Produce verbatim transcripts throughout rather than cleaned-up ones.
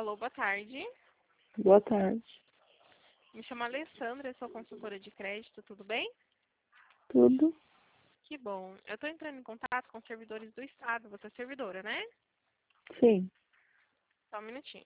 Alô, boa tarde. Boa tarde. Me chamo Alessandra, eu sou consultora de crédito, tudo bem? Tudo? Que bom. Eu estou entrando em contato com servidores do Estado. Você é servidora, né? Sim. Só um minutinho.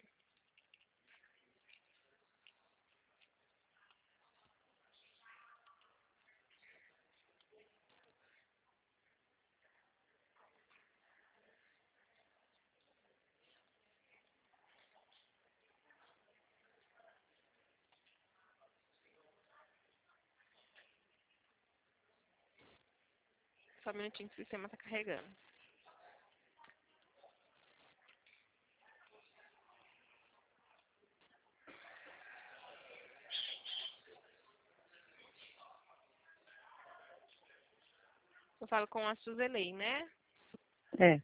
Só um minutinho que o sistema está carregando. Eu falo com a Suzelei, né? É.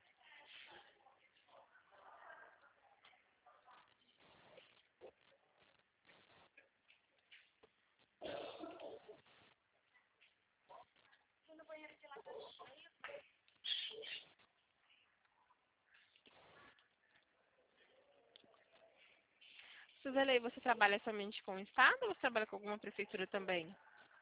Suzelei, você trabalha somente com o Estado ou você trabalha com alguma prefeitura também?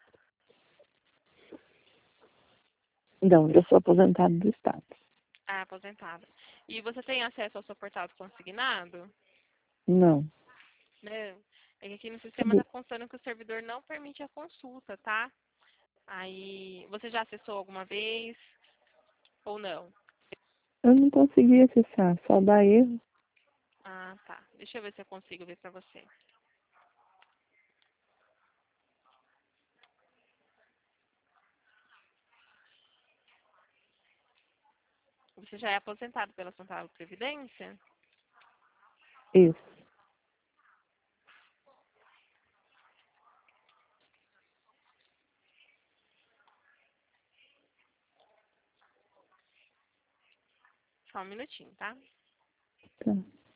Não, eu sou aposentado do Estado. Ah, aposentada. E você tem acesso ao seu portal do consignado? Não. Né? É que aqui no sistema está constando que o servidor não permite a consulta, tá? Aí, você já acessou alguma vez ou não? Eu não consegui acessar, só dá erro. Ah, tá. Deixa eu ver se eu consigo ver pra você. Você já é aposentado pela Central de Previdência? Isso. Só um minutinho, tá? Tá.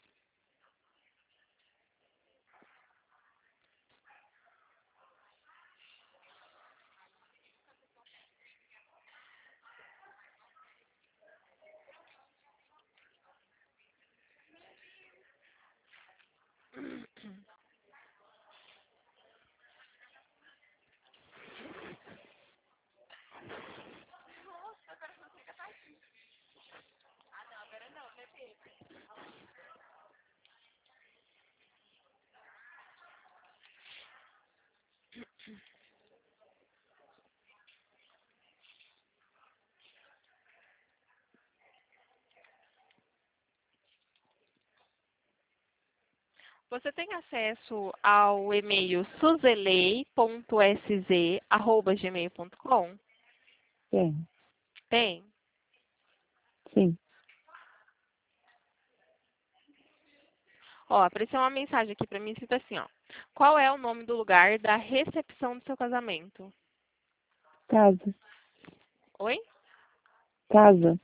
Você tem acesso ao e-mail suzelei ponto s z arroba gmail ponto com? Tem. Tem? Sim. Ó, apareceu uma mensagem aqui pra mim escrita assim, ó. Qual é o nome do lugar da recepção do seu casamento? Casa. Oi? Casa.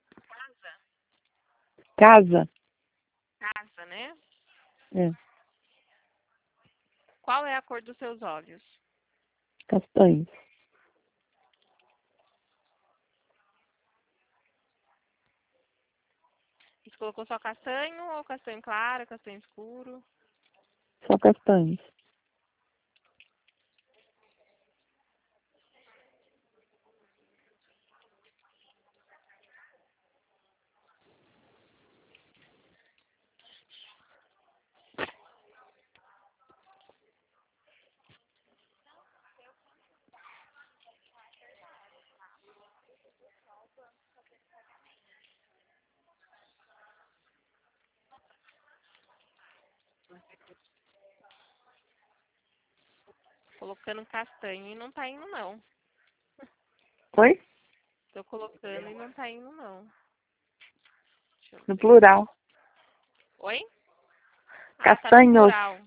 Casa. Casa, né? É. Qual é a cor dos seus olhos? Castanhos. Você colocou só castanho ou castanho claro, castanho escuro? Só castanhos. Colocando castanho e não tá indo, não. Oi? Tô colocando e não tá indo, não. Deixa eu No ver. plural. Oi? Ah, tá no Castanhos. plural.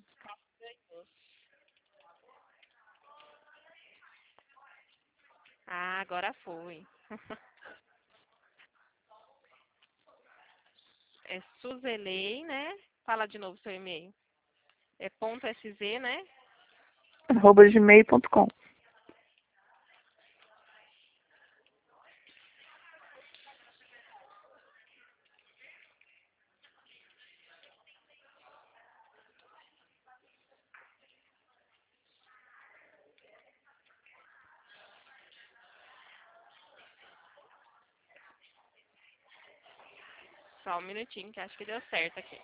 Ah, agora foi. É Suzelei, né? Fala de novo seu e-mail. É ponto .sz, né? Arroba gmail ponto com. Só um minutinho que acho que deu certo aqui.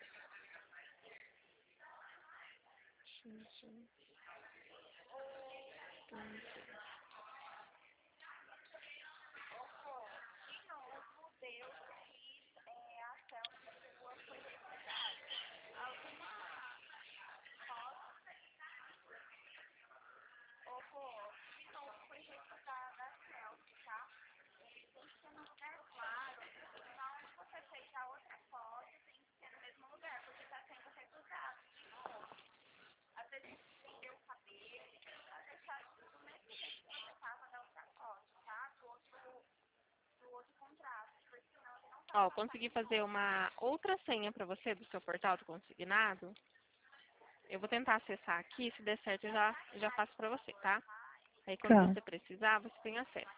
Ó, consegui fazer uma outra senha para você do seu portal do consignado. Eu vou tentar acessar aqui, se der certo eu já, já faço para você, tá? Aí quando Tá. você precisar, você tem acesso.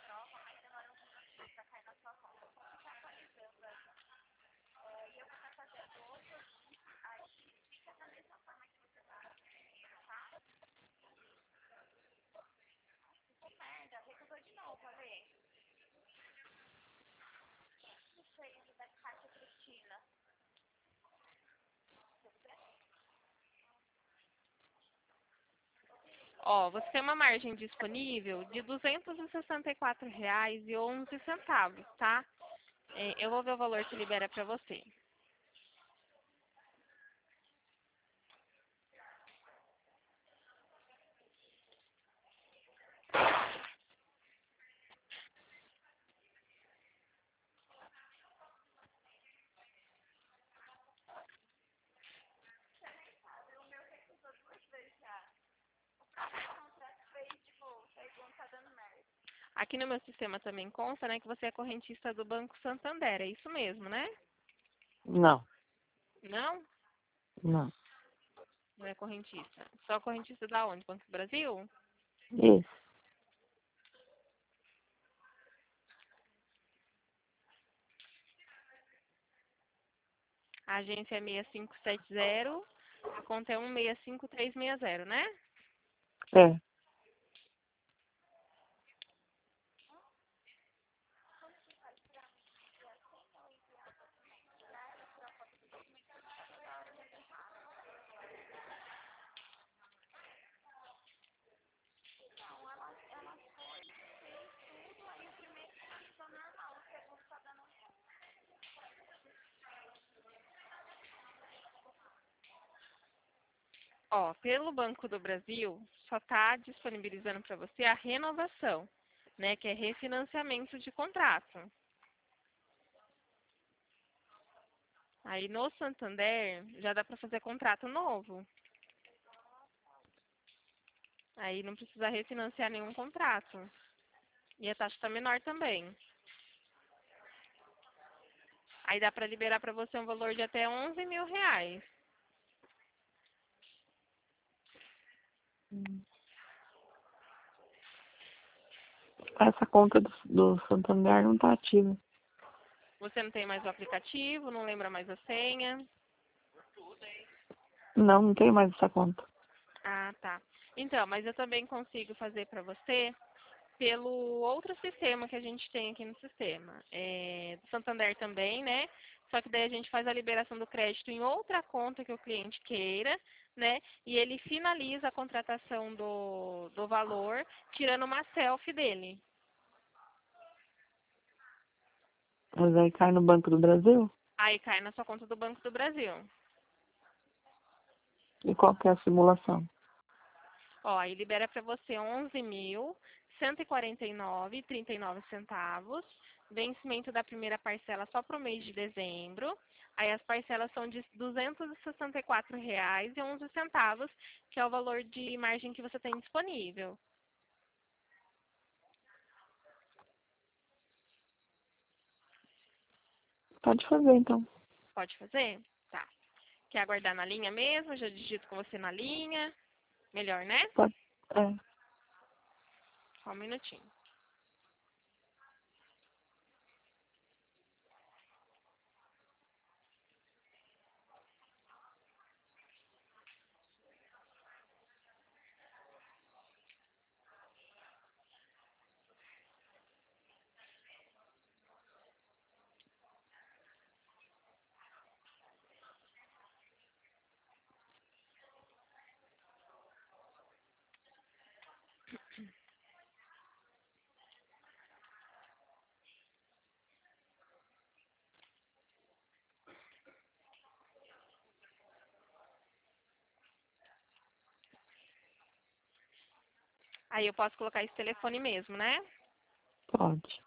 Ó, você tem uma margem disponível de duzentos e sessenta e quatro reais e onze centavos, tá? É, eu vou ver o valor que libera para você. Aqui no meu sistema também consta, né, que você é correntista do Banco Santander. É isso mesmo, né? Não, Não? não. Não é correntista. Só correntista da onde? Banco do Brasil? Isso. A agência é seis cinco sete zero, a conta é um seis cinco três seis zero, né? É. Ó, pelo Banco do Brasil, só está disponibilizando para você a renovação, né, que é refinanciamento de contrato. Aí no Santander já dá para fazer contrato novo. Aí não precisa refinanciar nenhum contrato. E a taxa está menor também. Aí dá para liberar para você um valor de até onze mil reais. Essa conta do, do Santander não tá ativa. Você não tem mais o aplicativo, não lembra mais a senha. Não, não tenho mais essa conta. Ah, tá. Então, mas eu também consigo fazer para você pelo outro sistema que a gente tem aqui no sistema. É, do Santander também, né? Só que daí a gente faz a liberação do crédito em outra conta que o cliente queira, né? E ele finaliza a contratação do, do valor, tirando uma selfie dele. Mas aí cai no Banco do Brasil? Aí cai na sua conta do Banco do Brasil. E qual que é a simulação? Ó, aí libera para você onze mil cento e quarenta e nove reais e trinta e nove centavos. Vencimento da primeira parcela só para o mês de dezembro. Aí as parcelas são de duzentos e sessenta e quatro reais e onze centavos, que é o valor de margem que você tem disponível. Pode fazer, então. Pode fazer? Tá. Quer aguardar na linha mesmo? Já digito com você na linha. Melhor, né? Pode. É. Só um minutinho. Aí eu posso colocar esse telefone mesmo, né? Pode.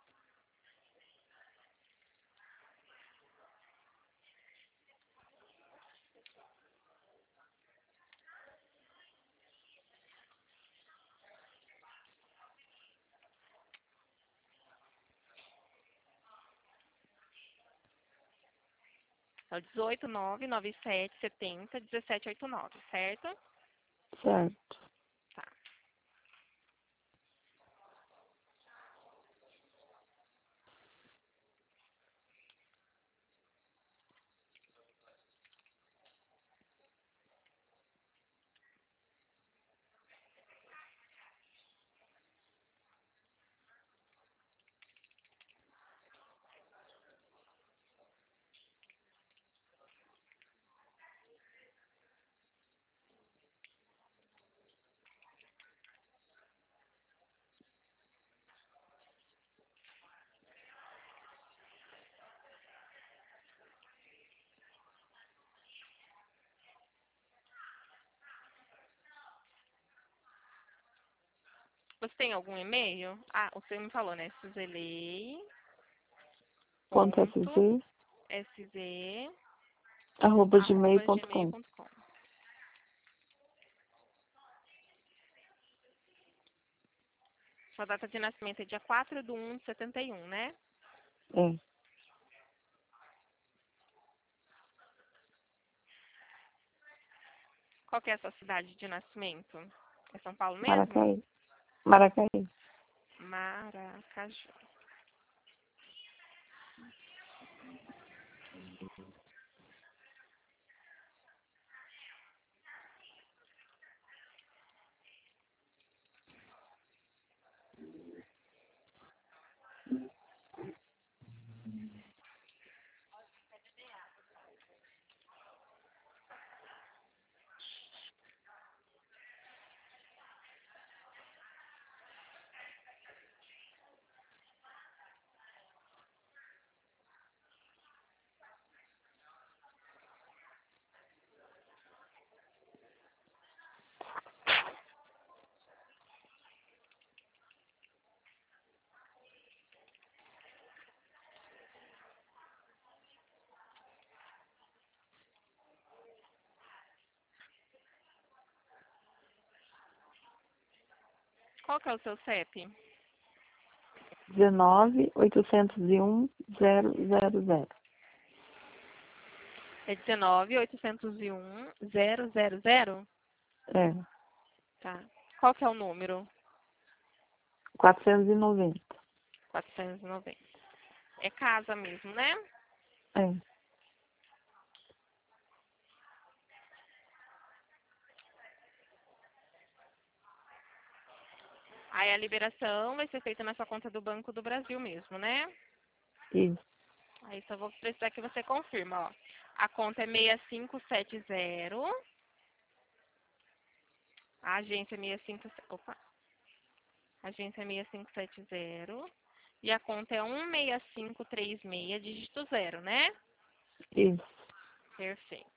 É o dezoito, nove, noventa e sete, setenta, dezessete, oitenta e nove, certo? Certo. Tá. Você tem algum e-mail? Ah, você me falou, né? Suzelei. Ponto Ponto. sz, sz. arroba gmail Arroba ponto gmail com. ponto com. Sua data de nascimento é dia quatro de um de setenta e um, né? É. Qual que é a sua cidade de nascimento? É São Paulo mesmo? Maracaí. Maracaí. Maracaju. Qual que é o seu C E P? dezenove, oitocentos e um, zero zero zero. É dezenove, oitocentos e um, zero zero zero? É. Tá. Qual que é o número? quatrocentos e noventa. quatrocentos e noventa. É casa mesmo, né? É. Aí a liberação vai ser feita na sua conta do Banco do Brasil mesmo, né? Isso. Aí só vou precisar que você confirma, ó. A conta é seis cinco sete zero. A agência é seis cinco... Opa. A agência é seis cinco sete zero. E a conta é um seis cinco três seis, dígito zero, né? Isso. Perfeito.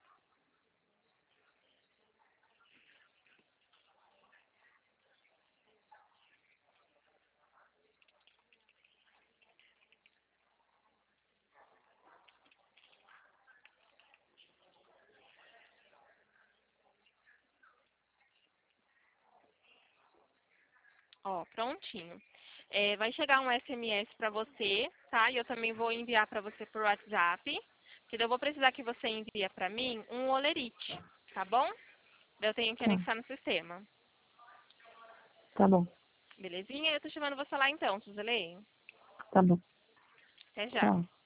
Ó, prontinho. É, vai chegar um S M S para você, tá? E eu também vou enviar para você por WhatsApp. Que daí eu vou precisar que você envie para mim um olerite, tá bom? Daí eu tenho que Tá. anexar no sistema. Tá bom. Belezinha? Eu tô chamando você lá então, Suzelein. Tá bom. Até já. Tchau.